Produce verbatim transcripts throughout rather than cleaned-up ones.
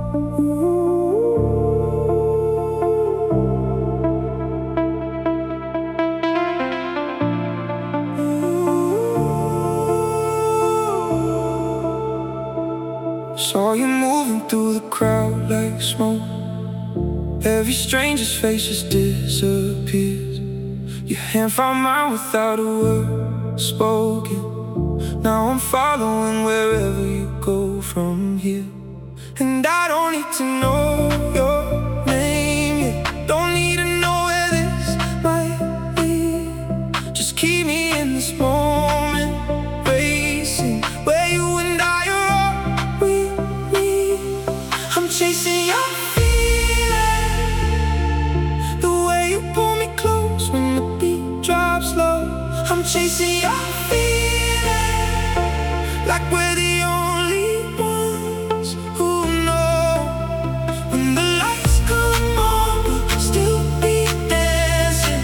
Saw you moving through the crowd like smoke. Every stranger's face just disappears. Your hand found mine without a word spoken. Now I'm following wherever you go from here. And I don't need to know your name yet. Don't need to know where this might lead. Just keep me in this moment, racing where you and I are all we need. I'm chasing your feeling, the way you pull me close when the beat drops low. I'm chasing your feeling, like we're the only ones who know. When the lights come on, we'll still be dancing.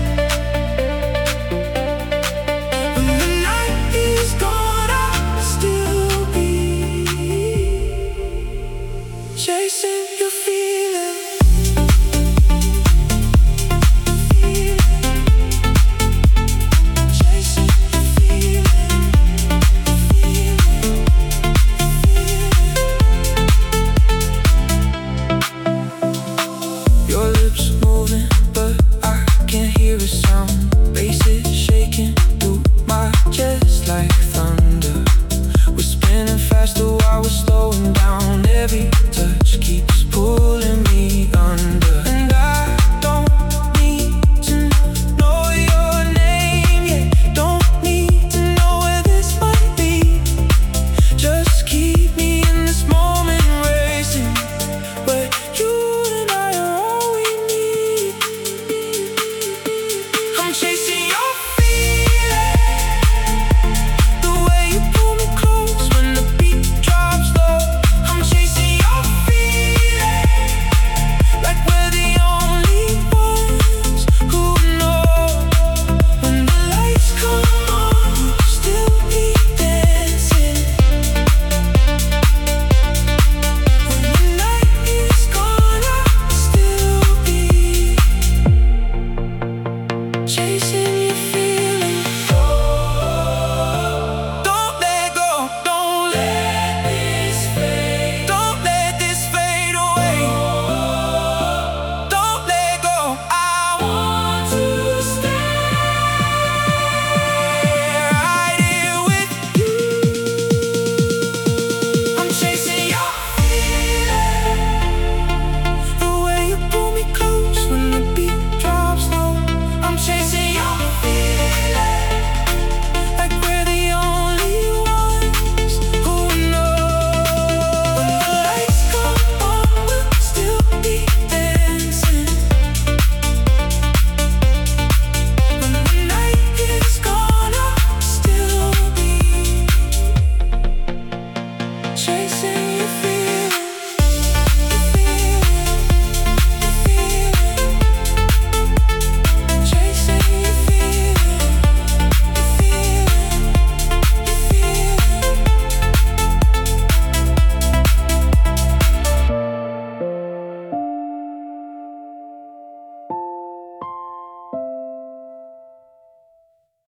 When the night is gone, I'll still be chasing your feeling. Your lips moving, but I can't hear a sound. Bass is shaking through my chest like thunder. We're spinning faster while we're slowing down. Every touch keeps pulling me under.